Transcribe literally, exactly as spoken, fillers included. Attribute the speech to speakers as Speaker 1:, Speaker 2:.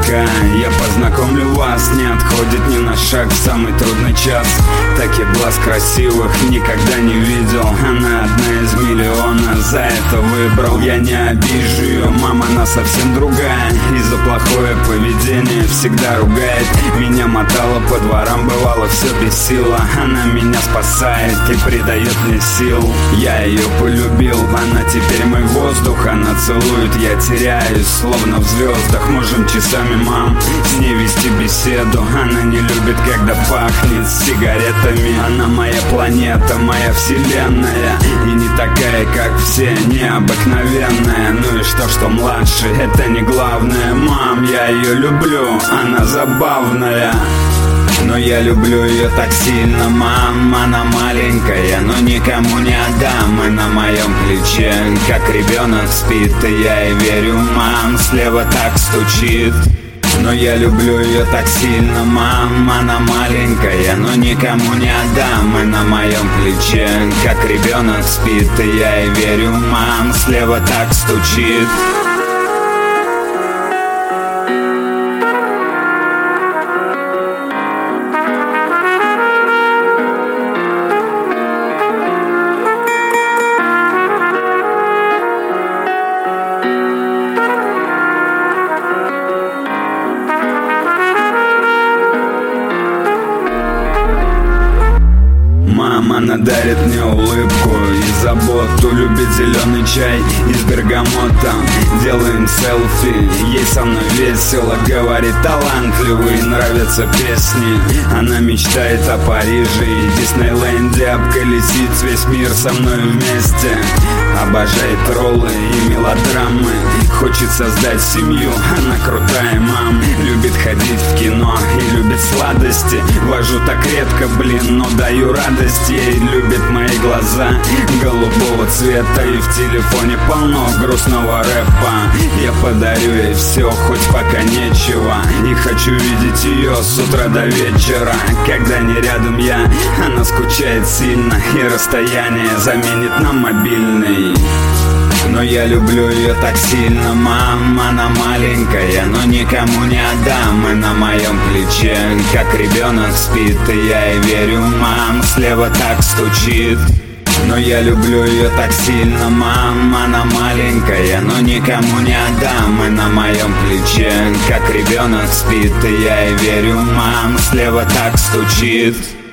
Speaker 1: пока я познакомлю вас. Не отходит ни на шаг в самый трудный час. Таких глаз красивых никогда не видел. Она одна из миллиона, за это выбрал. Я не обижу ее, мама, она совсем другая. И за плохое поведение всегда ругает. Меня мотала по дворам, бывало все бесило. Она меня спасает и придает мне сил. Я ее полюбил, она теперь мой воздух. Она целует, я теряюсь, словно в звездах. Можем часами, мам, с ней вести беседу. Она не любит, когда пахнет сигаретами. Она моя планета, моя вселенная. И не такая, как все, необыкновенная. Ну и что, что младше, это не главное. Мам, я ее люблю, она забавная. Но я люблю ее так сильно, мам. Она маленькая, но никому не отдам. И на моем плече, как ребенок спит. И я ей верю, мам, слева так стучит. Но я люблю ее так сильно, мам. Она маленькая, но никому не отдам. И на моем плече, как ребенок спит. И я ей верю, мам, слева так стучит. Мама, она дарит мне улыбку и заботу. Любит зеленый чай из бергамота. Делаем селфи, ей со мной весело. Говорит, талантливый, нравятся песни. Она мечтает о Париже и Диснейленде. Обколесить весь мир со мной вместе. Обожает роллы и мелодрамы. Хочет создать семью, она крутая, мам. Любит ходить в кино и любит сладости. Вожу так редко, блин, но даю радость. Ей любит мои глаза голубого цвета. И в телефоне полно грустного рэпа. Я подарю ей все, хоть пока нечего. И хочу видеть ее с утра до вечера. Когда не рядом я, она скучает сильно. И расстояние заменит нам мобильный. Но я люблю ее так сильно, мам. Она маленькая, но никому не отдам. И на моем плече, как ребенок спит. И я ей верю, мам, слева так стучит. Но я люблю ее так сильно, мам. Она маленькая, но никому не отдам. И на моем плече, как ребенок спит. И я ей верю, мам, слева так стучит.